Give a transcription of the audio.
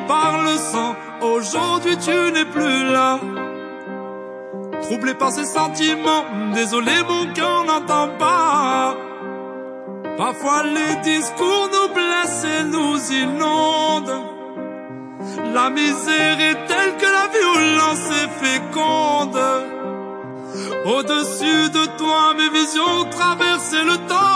par le sang, aujourd'hui tu n'es plus là. Troublé par ces sentiments, désolé mon cœur n'entend pas. Parfois les discours nous blessent et nous inondent. La misère est telle que la violence est féconde. Au-dessus de toi mes visions traversaient le temps.